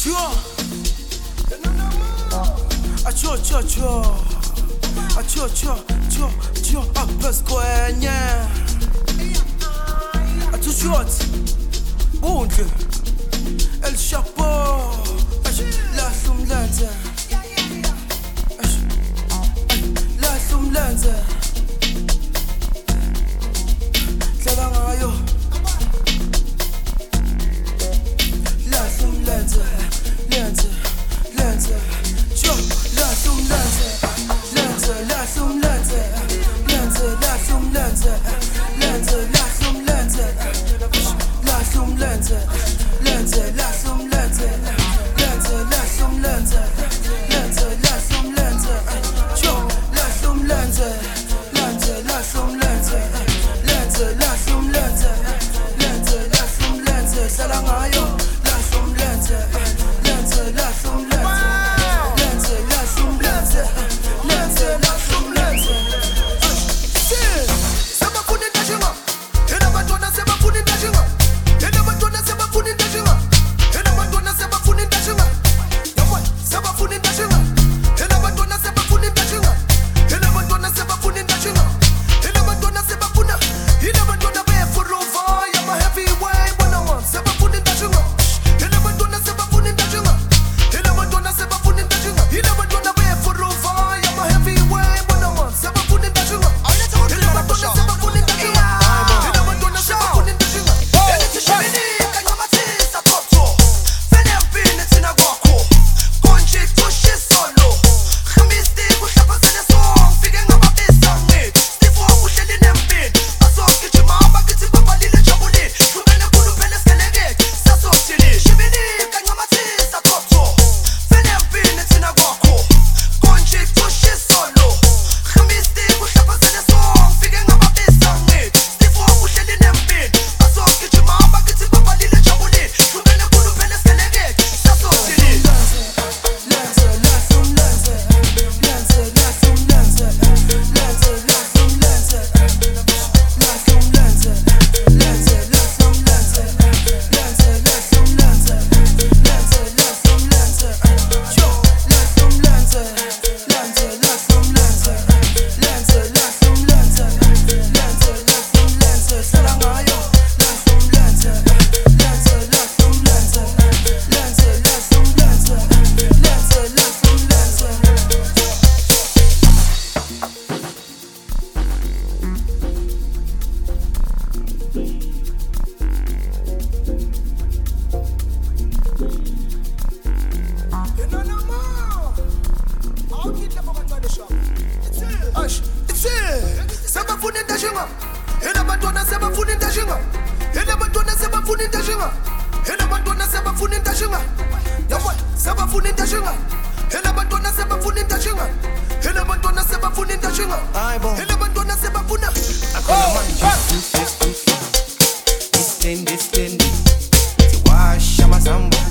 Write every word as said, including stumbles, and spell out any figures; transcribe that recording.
Acho, acho, acho. Acho, acho, acho, acho. A pescoenha. A tu short. Bunde. El chapeau. La sumlanza. La sumlanza. Tlala ngayo. La sumlanza. Lanza. Lanza. Yo. La sumlanza. Lanza. La sumlanza. Lanza. La sumlanza. Lanza. La sumlanza. La sumlanza. Lanza. La sumlanza. Lanza. La sumlanza. Lanza. La sumlanza. Yo. La sumlanza. Lanza. La sumlanza. Lanza. La sumlanza. Lanza. La sumlanza. Sala ngayo. La sumlanza. Lanza. La sumlanza. Lanza. La sumlanza. Lanza. La sumlanza. Sabafuni ndashinga. Ena bantwana sebafuni ndashinga. Ena bantwana sebafuni ndashinga. Ena bantwana sebafuni ndashinga. Yabona sebafuni ndashinga. Ena bantwana sebafuni ndashinga. Ena bantwana sebafuni ndashinga. Ena bantwana sebafuna. Ena bantwana befuruva yama heavyweight bona man sebafuni ndashinga. Ena bantwana sebafuni ndashinga. Ena bantwana sebafuni ndashinga. Ena bantwana befuruva yama heavyweight bona man sebafuni ndashinga. Ena bantwana sebafuni ndashinga. Ena bantwana sebafuni ndashinga. Ena tishini kanyama tisa toto. Fene mpini tina gwako. Konji tushi solo. Khamisti kuhlapa zene song. Fike ngababisa ngit. Stifo kuhleli nempini. Asoki chimamba kithi babalile jabulile. Hlukene kulu phela skelekeke. Sasothini. Shibini kanyama tisa toto. Fene mpini tina gwako. Konji tushi solo. Khamisti kuhlapa zene song. Fike ngababisa ngit. Stifo kuhleli nempini. Asoki chimamba kithi babalile jabulile. Hlukene kulu phela skelekeke. Sasothini. Lanza, la sumlanza. Lanza, la sumlanza. Lanza, la sumlanza. La sumlanza. Lanza, la sumlanza. Lanza, la sumlanza. Lanza, la sumlanza. Yo, la sumlanza. Lanza, la sumlanza. Lanza, la sumlanza. Lanza, la sumlanza. Sala ngayo. La sumlanza. Lanza, la sumlanza. Lanza, la sumlanza. Lanza, la sumlanza. Ash, it's it. Sebafuni ndashinga. Ena bantwana sebafuni ndashinga. Ena bantwana sebafuni ndashinga. Ena bantwana sebafuni ndashinga. Yabona sebafuni ndashinga. Ena bantwana sebafuni ndashinga. Ena bantwana sebafuni ndashinga. Ena bantwana sebafuna. Akona manje two fifty. This ten, this ten. Tiwasha masambo.